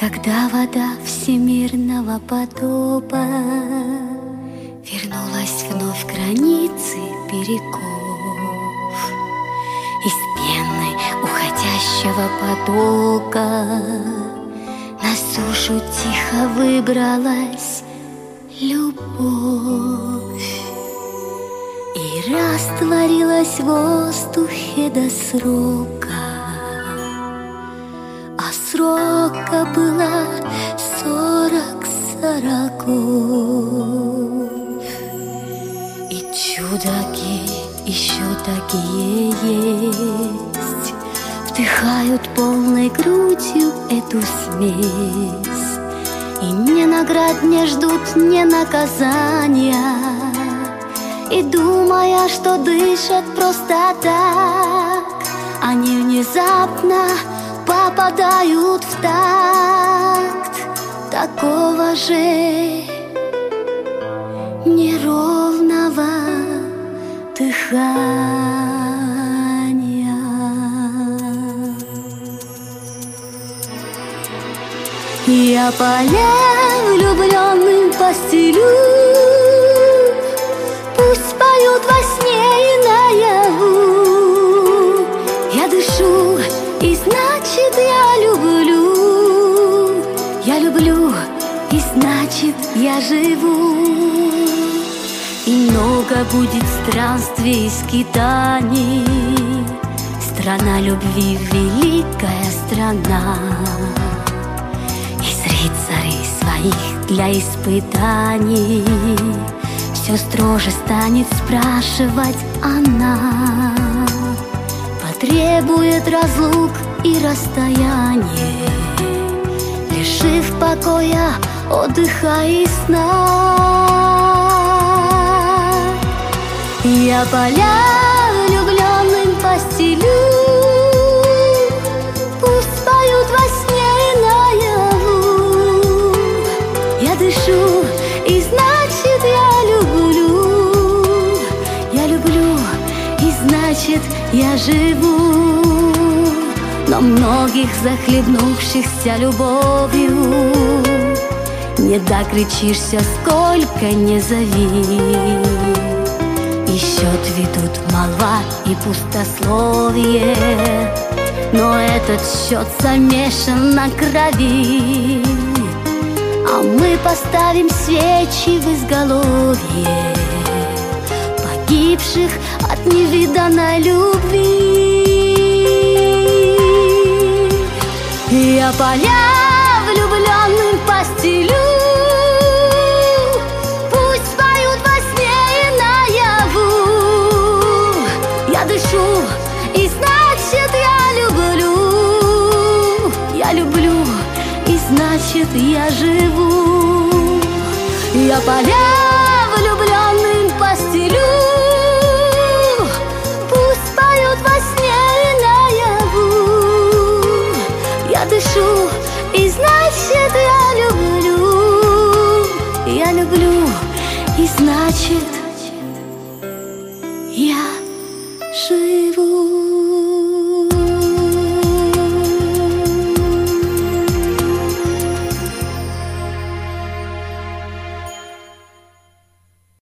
Когда вода всемирного потопа вернулась вновь к границе берегов, из пены уходящего потока на сушу тихо выбралась любовь и растворилась в воздухе до срока. А срока было 40 сороков. И чудаки еще такие есть, вдыхают полной грудью эту смесь, и ни наград не ждут, ни наказания, и думая, что дышат просто так, они внезапно попадают в такт такого же неровного дыхания. Я поля влюбленным постелю, пусть поют во сне и наяву. Я дышу, и значит я люблю, и значит я живу. И много будет странствий и скитаний, страна любви, великая страна. Из рыцарей своих для испытаний все строже станет спрашивать она, потребует разлук и расстояние, лишив покоя, отдыха и сна. Я поля влюбленным постелю, пусть поют во сне и наяву. Я дышу, и значит я люблю, и значит я живу. Но многих захлебнувшихся любовью не докричишься, сколько не зови. И счет ведут молва и пустословие, но этот счет замешан на крови. А мы поставим свечи в изголовье погибших от невиданной любви. Я поля влюбленным постелю, пусть поют во сне и наяву. Я дышу, и значит я люблю, и значит я живу. Я поля влюбленным постелю, пусть поют во сне и наяву. Я дышу, и значит я люблю, и значит я живу.